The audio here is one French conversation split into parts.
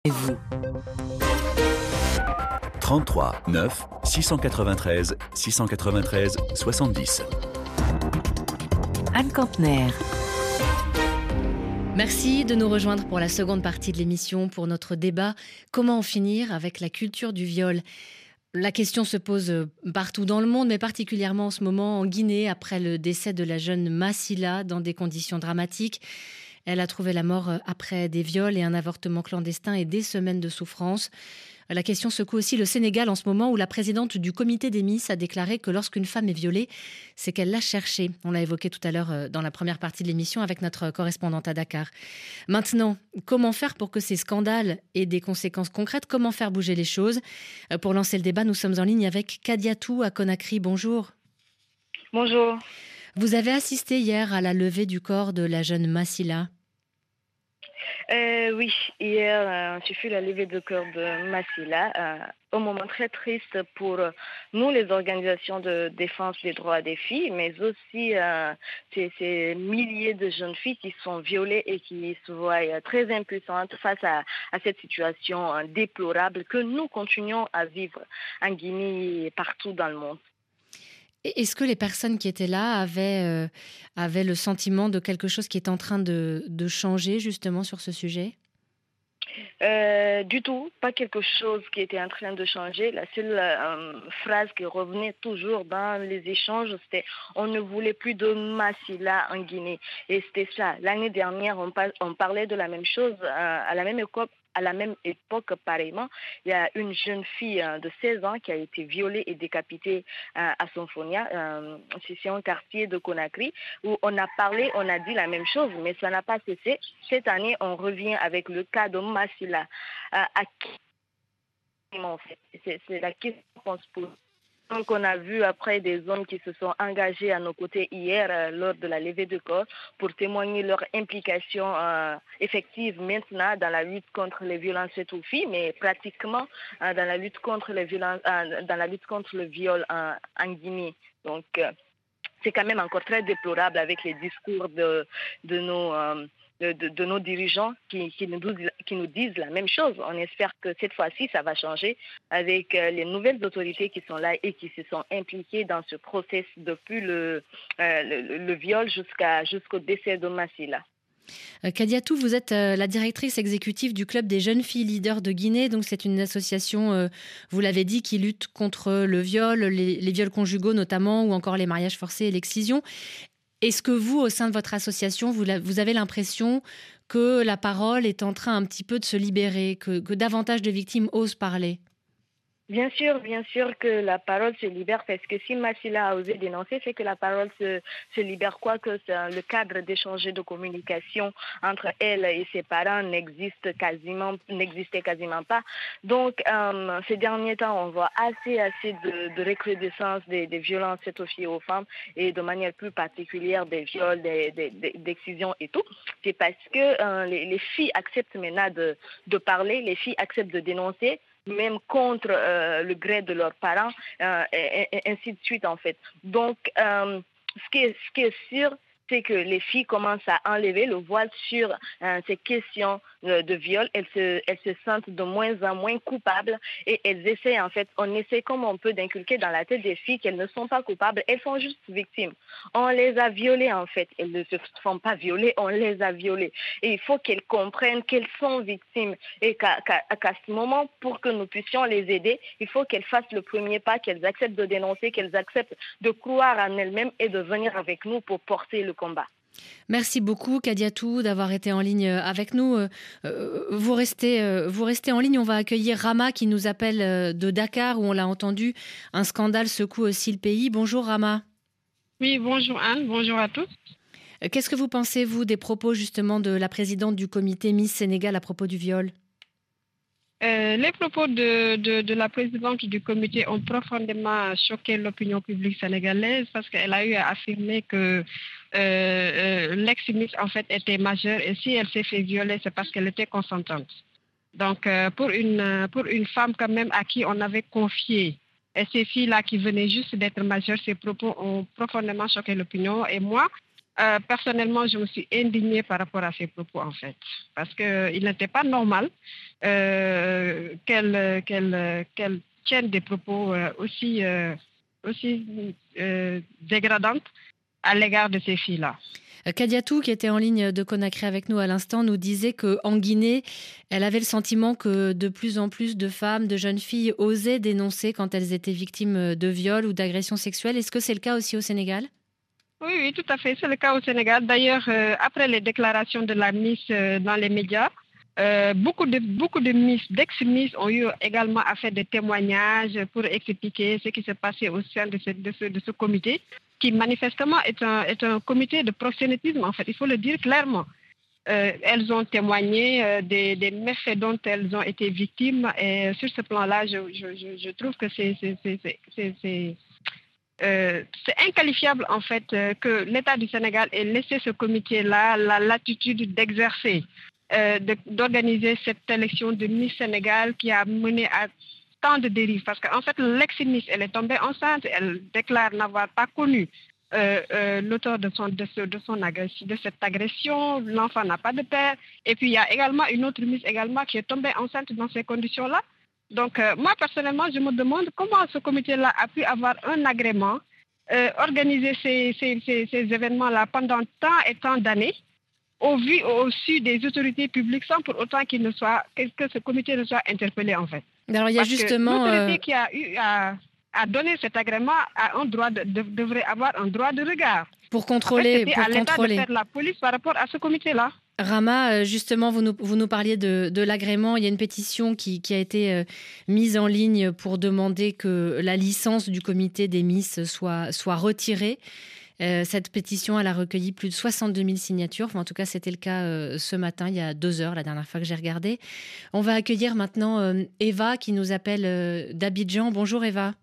Et vous 33 9 693 693 70. Anne Campner. Merci de nous rejoindre pour la seconde partie de l'émission, pour notre débat « Comment en finir avec la culture du viol ?» La question se pose partout dans le monde, mais particulièrement en ce moment en Guinée, après le décès de la jeune Massila dans des conditions dramatiques. Elle a trouvé la mort après des viols et un avortement clandestin et des semaines de souffrance. La question secoue aussi le Sénégal en ce moment où la présidente du comité des Miss a déclaré que lorsqu'une femme est violée, c'est qu'elle l'a cherchée. On l'a évoqué tout à l'heure dans la première partie de l'émission avec notre correspondante à Dakar. Maintenant, comment faire pour que ces scandales aient des conséquences concrètes ? Comment faire bouger les choses ? Pour lancer le débat, nous sommes en ligne avec Kadiatou à Conakry. Bonjour. Bonjour. Vous avez assisté hier à la levée du corps de la jeune Massila. Oui, hier, j'ai fait la levée de corps de Massila. Un moment très triste pour nous, les organisations de défense des droits des filles, mais aussi ces milliers de jeunes filles qui sont violées et qui se voient très impuissantes face à cette situation déplorable que nous continuons à vivre en Guinée et partout dans le monde. Est-ce que les personnes qui étaient là avaient le sentiment de quelque chose qui est en train de changer justement sur ce sujet ? Du tout, pas quelque chose qui était en train de changer. La seule phrase qui revenait toujours dans les échanges, c'était « on ne voulait plus de Massila en Guinée ». Et c'était ça. L'année dernière, on parlait de la même chose à la même époque. À la même époque, pareillement, il y a une jeune fille de 16 ans qui a été violée et décapitée à Sonfonia. C'est un quartier de Conakry où on a parlé, on a dit la même chose, mais ça n'a pas cessé. Cette année, on revient avec le cas de Massila. À qui c'est la question qu'on se pose. Donc, on a vu après des hommes qui se sont engagés à nos côtés hier lors de la levée de corps pour témoigner leur implication effective maintenant dans la lutte contre les violences faites aux filles, mais pratiquement dans la lutte contre les violences, dans la lutte contre le viol en Guinée. Donc, c'est quand même encore très déplorable avec les discours de nos dirigeants qui nous disent la même chose. On espère que cette fois-ci, ça va changer avec les nouvelles autorités qui sont là et qui se sont impliquées dans ce process depuis le viol jusqu'au décès de Massila. Kadiatou, vous êtes la directrice exécutive du Club des jeunes filles leaders de Guinée. Donc c'est une association, vous l'avez dit, qui lutte contre le viol, les viols conjugaux notamment, ou encore les mariages forcés et l'excision. Est-ce que vous, au sein de votre association, vous avez l'impression que la parole est en train un petit peu de se libérer, que davantage de victimes osent parler ? Bien sûr que la parole se libère parce que si Massila a osé dénoncer, c'est que la parole se libère, quoique le cadre d'échange de communication entre elle et ses parents n'existait quasiment pas. Donc, ces derniers temps, on voit assez de recrudescence des violences faites aux filles et aux femmes et de manière plus particulière des viols, d'excisions et tout. C'est parce que les filles acceptent maintenant de parler, les filles acceptent de dénoncer, même contre le gré de leurs parents, et ainsi de suite en fait. Donc, ce qui est sûr, c'est que les filles commencent à enlever le voile sur ces questions de viol. Elles se sentent de moins en moins coupables et elles essaient en fait, on essaie comme on peut d'inculquer dans la tête des filles qu'elles ne sont pas coupables, elles sont juste victimes. On les a violées en fait, elles ne se font pas violer, on les a violées. Et il faut qu'elles comprennent qu'elles sont victimes et qu'à ce moment, pour que nous puissions les aider, il faut qu'elles fassent le premier pas, qu'elles acceptent de dénoncer, qu'elles acceptent de croire en elles-mêmes et de venir avec nous pour porter le combat. Merci beaucoup Kadiatou d'avoir été en ligne avec nous. Vous restez en ligne, on va accueillir Rama qui nous appelle de Dakar où on l'a entendu, un scandale secoue aussi le pays. Bonjour Rama. Oui, bonjour Anne, bonjour à tous. Qu'est-ce que vous pensez, vous, des propos justement de la présidente du comité Miss Sénégal à propos du viol ? Les propos de la présidente du comité ont profondément choqué l'opinion publique sénégalaise parce qu'elle a eu à affirmer que l'ex-Miss en fait était majeure et si elle s'est fait violer, c'est parce qu'elle était consentante. Donc pour une femme quand même à qui on avait confié et ces filles-là qui venaient juste d'être majeures, ces propos ont profondément choqué l'opinion. Et moi, personnellement, je me suis indignée par rapport à ces propos, en fait. Parce qu'il n'était pas normal qu'elle tienne des propos aussi dégradantes à l'égard de ces filles-là. Kadiatou, qui était en ligne de Conakry avec nous à l'instant, nous disait qu'en Guinée, elle avait le sentiment que de plus en plus de femmes, de jeunes filles osaient dénoncer quand elles étaient victimes de viols ou d'agressions sexuelles. Est-ce que c'est le cas aussi au Sénégal ? Oui, tout à fait. C'est le cas au Sénégal. D'ailleurs, après les déclarations de la Miss dans les médias, beaucoup de Miss, d'ex-Miss ont eu également à faire des témoignages pour expliquer ce qui s'est passé au sein de ce comité, qui manifestement est un comité de proxénétisme, en fait. Il faut le dire clairement. Elles ont témoigné des méfaits dont elles ont été victimes. Et sur ce plan-là, je trouve que c'est inqualifiable en fait que l'État du Sénégal ait laissé ce comité-là la latitude d'exercer, d'organiser cette élection de Miss Sénégal qui a mené à tant de dérives. Parce qu'en fait, l'ex-Miss, elle est tombée enceinte, elle déclare n'avoir pas connu l'auteur de cette agression, l'enfant n'a pas de père. Et puis il y a également une autre Miss également qui est tombée enceinte dans ces conditions-là. Donc, moi, personnellement, je me demande comment ce comité-là a pu avoir un agrément, organiser ces événements-là pendant tant et tant d'années, au vu, au su des autorités publiques, sans pour autant que ce comité ne soit interpellé, en fait. Alors, il y a justement... l'autorité qui a eu à donner cet agrément devrait avoir un droit de regard. Pour contrôler. En fait, c'était à l'État de faire la police par rapport à ce comité-là. Rama, justement, vous nous parliez de l'agrément. Il y a une pétition qui a été mise en ligne pour demander que la licence du comité des Miss soit retirée. Cette pétition, elle a recueilli plus de 62 000 signatures. Enfin, en tout cas, c'était le cas ce matin, il y a 2 heures, la dernière fois que j'ai regardé. On va accueillir maintenant Eva qui nous appelle d'Abidjan. Bonjour Eva.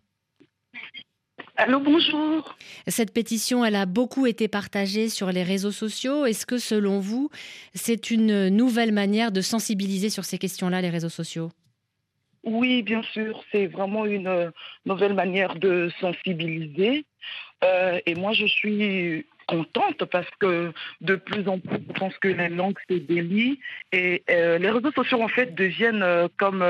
Allô, bonjour. Cette pétition, elle a beaucoup été partagée sur les réseaux sociaux. Est-ce que, selon vous, c'est une nouvelle manière de sensibiliser sur ces questions-là, les réseaux sociaux ? Oui, bien sûr, c'est vraiment une nouvelle manière de sensibiliser. Et moi, je suis contente parce que de plus en plus, je pense que les langues se délient et les réseaux sociaux, en fait, deviennent comme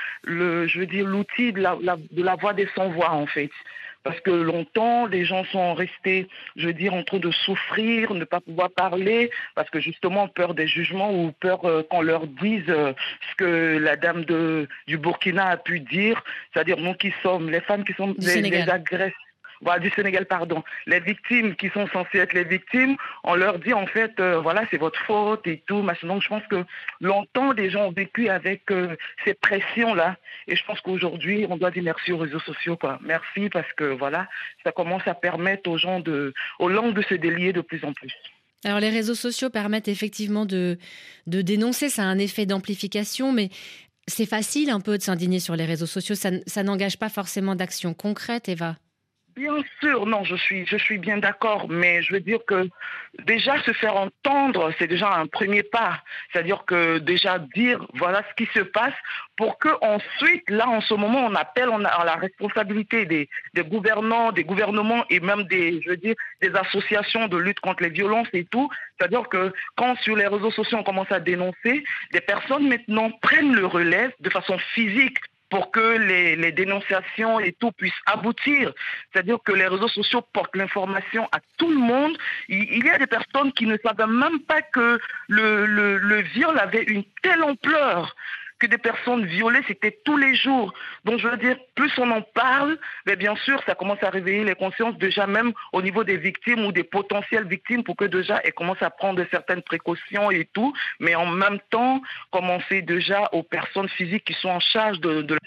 l'outil de la voix des sans-voix, en fait. Parce que longtemps, les gens sont restés, en train de souffrir, ne pas pouvoir parler, parce que justement, peur des jugements ou peur qu'on leur dise ce que la dame du Burkina a pu dire, c'est-à-dire nous qui sommes, les femmes qui sont les agresseurs. Voilà, du Sénégal, pardon. Les victimes qui sont censées être les victimes, on leur dit en fait, c'est votre faute et tout. Donc je pense que longtemps, les gens ont vécu avec ces pressions-là. Et je pense qu'aujourd'hui, on doit dire merci aux réseaux sociaux, quoi. Merci parce que ça commence à permettre aux langues de se délier de plus en plus. Alors les réseaux sociaux permettent effectivement de dénoncer, ça a un effet d'amplification, mais c'est facile un peu de s'indigner sur les réseaux sociaux. Ça n'engage pas forcément d'action concrète, Eva. Bien sûr, non, je suis bien d'accord, mais je veux dire que déjà se faire entendre, c'est déjà un premier pas. C'est-à-dire que déjà dire voilà ce qui se passe pour que ensuite, là en ce moment, on appelle à la responsabilité des gouvernants, des gouvernements et même des associations de lutte contre les violences et tout. C'est-à-dire que quand sur les réseaux sociaux on commence à dénoncer, des personnes maintenant prennent le relais de façon physique pour que les dénonciations et tout puissent aboutir. C'est-à-dire que les réseaux sociaux portent l'information à tout le monde. Il y a des personnes qui ne savaient même pas que le viol avait une telle ampleur, que des personnes violées, c'était tous les jours. Donc je veux dire, plus on en parle, mais bien sûr, ça commence à réveiller les consciences déjà même au niveau des victimes ou des potentielles victimes pour que déjà elles commencent à prendre certaines précautions et tout, mais en même temps, commencer déjà aux personnes physiques qui sont en charge de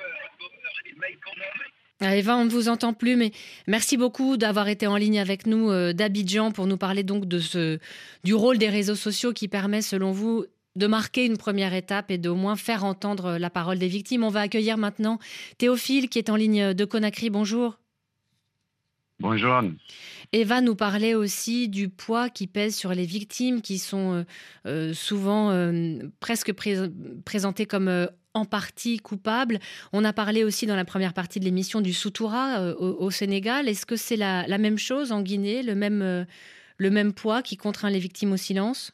Eva, on ne vous entend plus, mais merci beaucoup d'avoir été en ligne avec nous d'Abidjan pour nous parler donc du rôle des réseaux sociaux qui permet, selon vous, de marquer une première étape et d'au moins faire entendre la parole des victimes. On va accueillir maintenant Théophile qui est en ligne de Conakry. Bonjour. Bonjour. Eva nous parlait aussi du poids qui pèse sur les victimes qui sont souvent presque présentées comme en partie coupables. On a parlé aussi dans la première partie de l'émission du Soutoura au Sénégal. Est-ce que c'est la même chose en Guinée, le le même poids qui contraint les victimes au silence?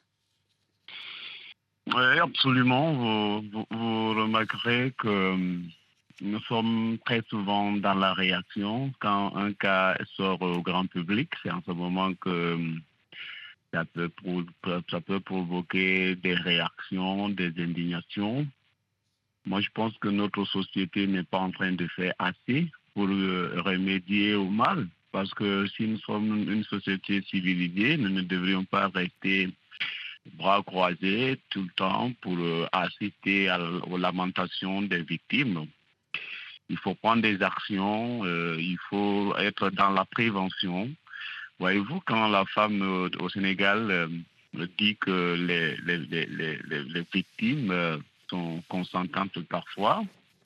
Oui, absolument. Vous remarquerez que nous sommes très souvent dans la réaction. Quand un cas sort au grand public, c'est en ce moment que ça peut provoquer des réactions, des indignations. Moi, je pense que notre société n'est pas en train de faire assez pour remédier au mal. Parce que si nous sommes une société civilisée, nous ne devrions pas rester bras croisés tout le temps pour assister aux lamentations des victimes. Il faut prendre des actions, il faut être dans la prévention. Voyez-vous, quand la femme au Sénégal dit que les victimes sont consentantes parfois,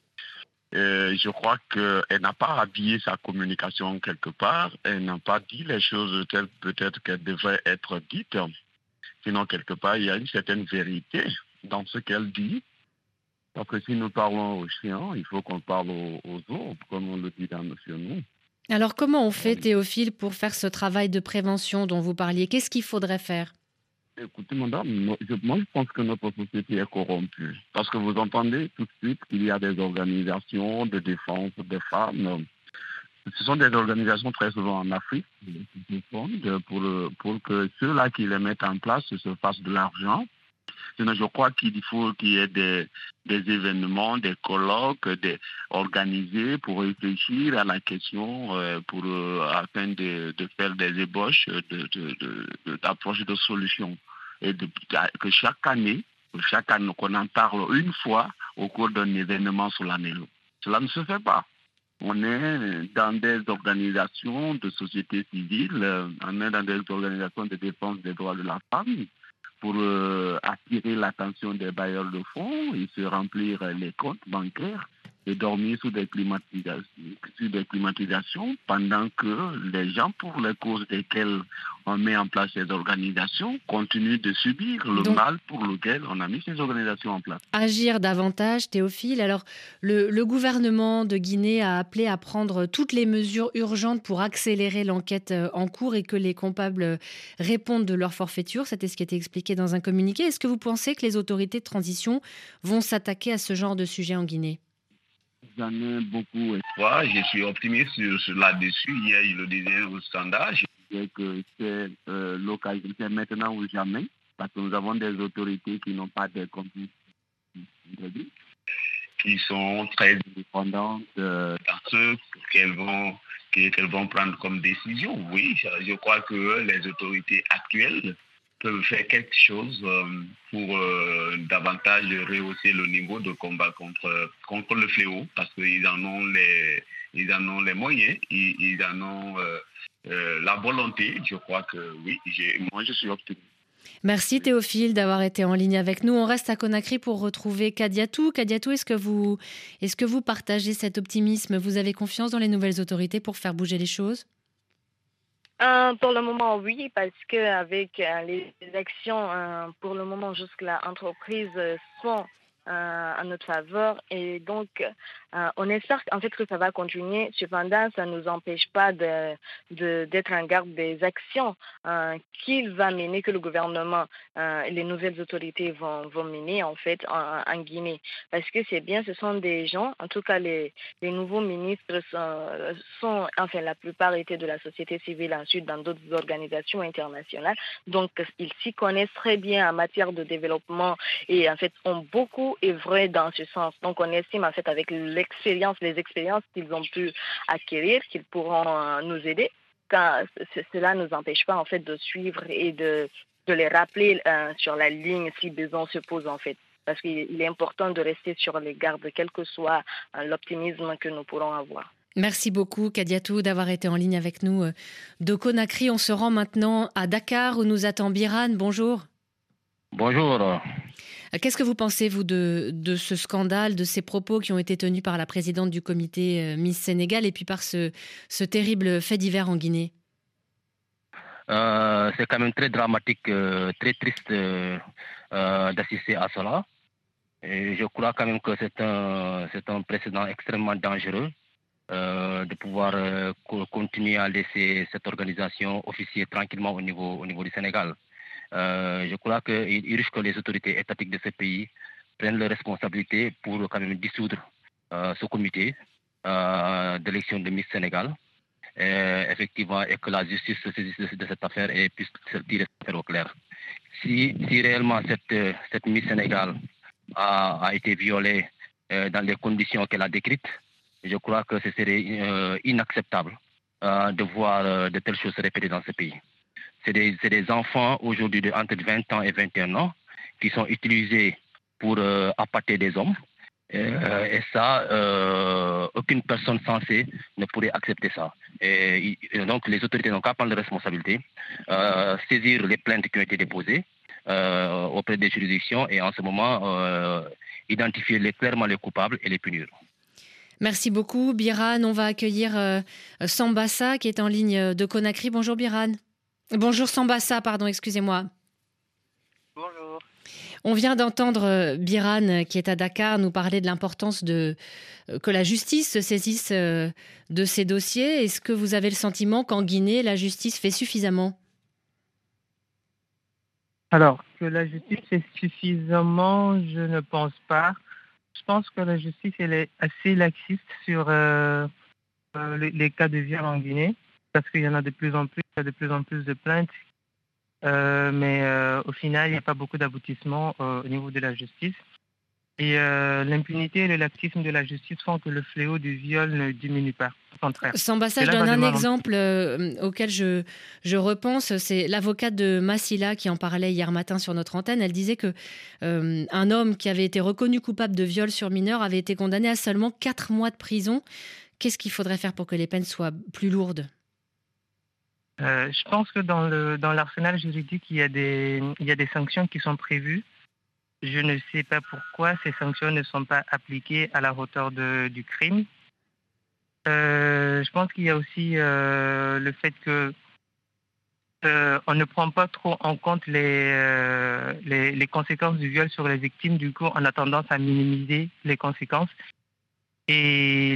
je crois qu'elle n'a pas habillé sa communication quelque part, elle n'a pas dit les choses telles peut-être qu'elles devraient être dites. Sinon, quelque part, il y a une certaine vérité dans ce qu'elle dit. Parce que si nous parlons aux chiens, il faut qu'on parle aux autres, comme on le dit dans chez nous. Alors comment on fait, Théophile, pour faire ce travail de prévention dont vous parliez? Qu'est-ce qu'il faudrait faire? Écoutez, madame, moi je pense que notre société est corrompue. Parce que vous entendez tout de suite qu'il y a des organisations de défense des femmes. Ce sont des organisations très souvent en Afrique qui se fondent pour que ceux-là qui les mettent en place se fassent de l'argent. Sinon, je crois qu'il faut qu'il y ait des événements, des colloques organisés pour réfléchir à la question, afin de faire des ébauches d'approches de solutions. Et que chaque année, qu'on en parle une fois au cours d'un événement solennel. Cela ne se fait pas. On est dans des organisations de société civile, on est dans des organisations de défense des droits de la femme pour attirer l'attention des bailleurs de fonds et se remplir les comptes bancaires et dormir sous des climatisations pendant que les gens pour les causes desquelles on met en place ces organisations continuent de subir le mal pour lequel on a mis ces organisations en place. Agir davantage, Théophile. Alors, le gouvernement de Guinée a appelé à prendre toutes les mesures urgentes pour accélérer l'enquête en cours et que les coupables répondent de leur forfaiture. C'était ce qui était expliqué dans un communiqué. Est-ce que vous pensez que les autorités de transition vont s'attaquer à ce genre de sujet en Guinée? J'en ai beaucoup espoir. Je suis optimiste sur là-dessus. Hier, je le disais au standard. Je disais que c'est l'occasion, c'est maintenant ou jamais, parce que nous avons des autorités qui n'ont pas de compétences, qui sont très indépendantes dans ce qu'elles vont prendre comme décision. Oui, je crois que les autorités actuelles peuvent faire quelque chose pour davantage rehausser le niveau de combat contre le fléau, parce qu'ils en ont les moyens, ils en ont la volonté. Je crois que oui, moi je suis optimiste. Merci Théophile d'avoir été en ligne avec nous. On reste à Conakry pour retrouver Kadiatou. Kadiatou, est-ce que vous partagez cet optimisme? Vous avez confiance dans les nouvelles autorités pour faire bouger les choses? Pour le moment, oui, parce qu'avec les actions, pour le moment, jusque-là, entreprises sont en notre faveur. Et donc, on espère en fait que ça va continuer. Cependant, ça ne nous empêche pas d'être en garde des actions qu'il va mener, que le gouvernement et les nouvelles autorités vont mener en fait en Guinée. Parce que c'est bien, ce sont des gens, en tout cas les nouveaux ministres sont, enfin la plupart étaient de la société civile, ensuite dans d'autres organisations internationales. Donc, ils s'y connaissent très bien en matière de développement et en fait ont beaucoup œuvré dans ce sens. Donc, on estime en fait avec les expériences qu'ils ont pu acquérir, qu'ils pourront nous aider. Quand cela ne nous empêche pas en fait de suivre et de les rappeler sur la ligne si besoin se pose en fait. Parce qu'il est important de rester sur les gardes, quel que soit l'optimisme que nous pourrons avoir. Merci beaucoup Kadiatou d'avoir été en ligne avec nous de Conakry. On se rend maintenant à Dakar où nous attend Biran. Bonjour. Bonjour. Qu'est-ce que vous pensez, vous, de ce scandale, de ces propos qui ont été tenus par la présidente du comité Miss Sénégal et puis par ce terrible fait divers en Guinée? C'est quand même très dramatique, très triste d'assister à cela. Et je crois quand même que c'est un précédent extrêmement dangereux de pouvoir continuer à laisser cette organisation officier tranquillement au niveau du Sénégal. Je crois qu'il risque que les autorités étatiques de ce pays prennent leurs responsabilités pour quand même dissoudre ce comité d'élection de Miss Sénégal. Effectivement, et que la justice se saisisse de cette affaire et puisse tirer cette affaire au clair. Si réellement cette Miss Sénégal a été violée dans les conditions qu'elle a décrites, je crois que ce serait inacceptable de voir de telles choses se répéter dans ce pays. C'est des enfants aujourd'hui entre 20 ans et 21 ans qui sont utilisés pour appâter des hommes. Et ça, aucune personne censée ne pourrait accepter ça. Et donc, les autorités n'ont qu'à prendre de responsabilité, saisir les plaintes qui ont été déposées auprès des juridictions et en ce moment, identifier clairement les coupables et les punir. Merci beaucoup, Biran. On va accueillir Sambassa qui est en ligne de Conakry. Bonjour, Biran. Bonjour, Sambassa, pardon, excusez-moi. Bonjour. On vient d'entendre Biran, qui est à Dakar, nous parler de l'importance que la justice se saisisse de ces dossiers. Est-ce que vous avez le sentiment qu'en Guinée, la justice fait suffisamment ? Alors, que la justice fait suffisamment, je ne pense pas. Je pense que la justice elle est assez laxiste sur les cas de viol en Guinée, parce qu'il y en a de plus en plus, il y a de plus en plus de plaintes. Mais au final, il n'y a pas beaucoup d'aboutissement au niveau de la justice. Et l'impunité et le laxisme de la justice font que le fléau du viol ne diminue pas. Au contraire. Sambassa, je donne un exemple auquel je repense. C'est l'avocate de Massila qui en parlait hier matin sur notre antenne. Elle disait que un homme qui avait été reconnu coupable de viol sur mineur avait été condamné à seulement 4 mois de prison. Qu'est-ce qu'il faudrait faire pour que les peines soient plus lourdes ? Je pense que dans l'arsenal juridique, il y a des sanctions qui sont prévues. Je ne sais pas pourquoi ces sanctions ne sont pas appliquées à la hauteur du crime. Je pense qu'il y a aussi le fait que on ne prend pas trop en compte les conséquences du viol sur les victimes. Du coup, on a tendance à minimiser les conséquences. Et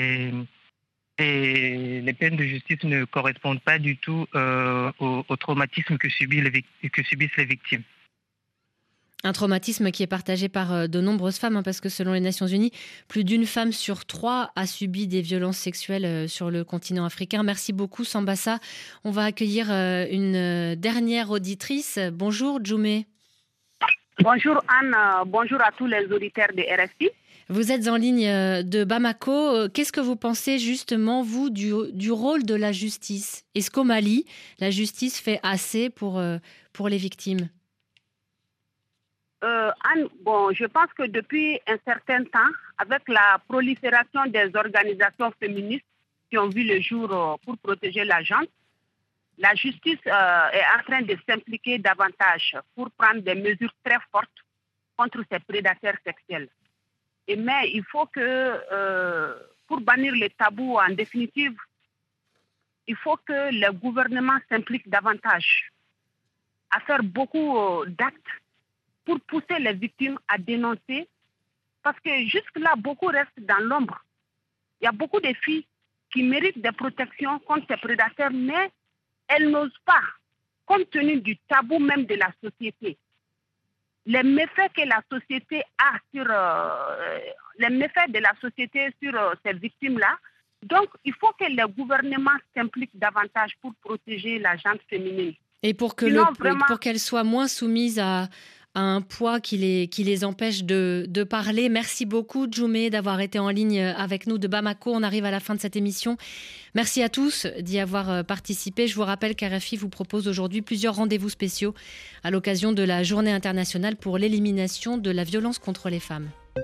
les peines de justice ne correspondent pas du tout au traumatisme que subissent les victimes. Un traumatisme qui est partagé par de nombreuses femmes, parce que selon les Nations Unies, plus d'une femme sur 3 a subi des violences sexuelles sur le continent africain. Merci beaucoup, Sambassa. On va accueillir une dernière auditrice. Bonjour, Djoumé. Bonjour, Anne. Bonjour à tous les auditeurs de RFI. Vous êtes en ligne de Bamako. Qu'est-ce que vous pensez justement, vous, du rôle de la justice ? Est-ce qu'au Mali, la justice fait assez pour les victimes ? Anne, je pense que depuis un certain temps, avec la prolifération des organisations féministes qui ont vu le jour pour protéger la gente, la justice est en train de s'impliquer davantage pour prendre des mesures très fortes contre ces prédateurs sexuels. Mais il faut que, pour bannir les tabous en définitive, il faut que le gouvernement s'implique davantage à faire beaucoup d'actes pour pousser les victimes à dénoncer. Parce que jusque-là, beaucoup restent dans l'ombre. Il y a beaucoup de filles qui méritent des protections contre ces prédateurs, mais elles n'osent pas, compte tenu du tabou même de la société. Les méfaits que la société a sur ces victimes-là. Donc, il faut que le gouvernement s'implique davantage pour protéger la gente féminine. Et pour qu'elles soient moins soumises à un poids qui les empêche de parler. Merci beaucoup, Djoumé, d'avoir été en ligne avec nous de Bamako. On arrive à la fin de cette émission. Merci à tous d'y avoir participé. Je vous rappelle qu'RFI vous propose aujourd'hui plusieurs rendez-vous spéciaux à l'occasion de la Journée internationale pour l'élimination de la violence contre les femmes.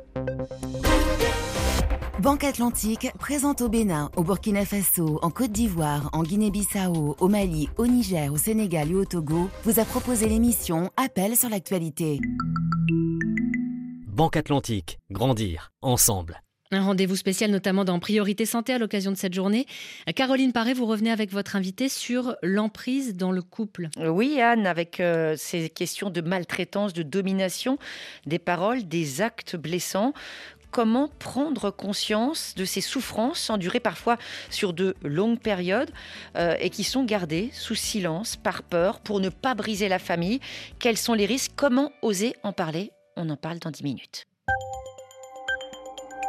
Banque Atlantique, présente au Bénin, au Burkina Faso, en Côte d'Ivoire, en Guinée-Bissau, au Mali, au Niger, au Sénégal et au Togo, vous a proposé l'émission Appel sur l'actualité. Banque Atlantique, grandir ensemble. Un rendez-vous spécial notamment dans Priorité Santé à l'occasion de cette journée. Caroline Paré, vous revenez avec votre invité sur l'emprise dans le couple. Oui, Anne, avec ces questions de maltraitance, de domination, des paroles, des actes blessants. comment prendre conscience de ces souffrances endurées parfois sur de longues périodes et qui sont gardées sous silence par peur pour ne pas briser la famille. Quels sont les risques? Comment oser en parler? On en parle dans 10 minutes.